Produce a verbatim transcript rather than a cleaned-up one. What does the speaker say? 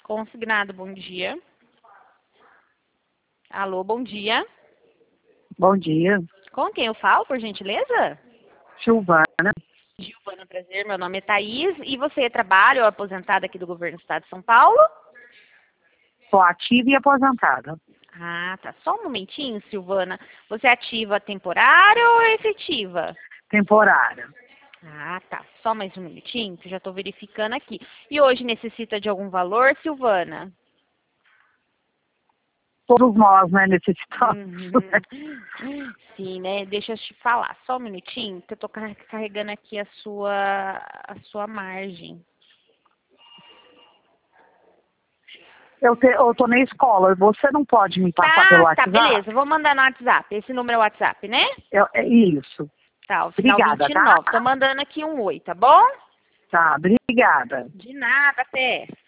Consignado, bom dia. Alô, bom dia. Bom dia. Com quem eu falo, por gentileza? Silvana. Giovana, prazer. Meu nome é Thaís. E você trabalha ou é aposentada aqui do governo do estado de São Paulo? Sou ativa e aposentada. Ah, tá. Só um momentinho, Silvana. Você é ativa temporária ou efetiva? Temporária. Ah, tá. Só mais um minutinho, que eu já estou verificando aqui. E hoje necessita de algum valor, Silvana? Todos nós, né, necessitamos. Uhum. Sim, né? Deixa eu te falar. Só um minutinho, que eu estou carregando aqui a sua, a sua margem. Eu, te, eu tô na escola, você não pode me passar pelo Tá, tá, WhatsApp? beleza. Vou mandar no WhatsApp. Esse número é o WhatsApp, né? Eu, é isso. Tá, o final Obrigada, vinte e tá? nove. Tô mandando aqui um oi, tá bom? Tá, obrigada. De nada, até.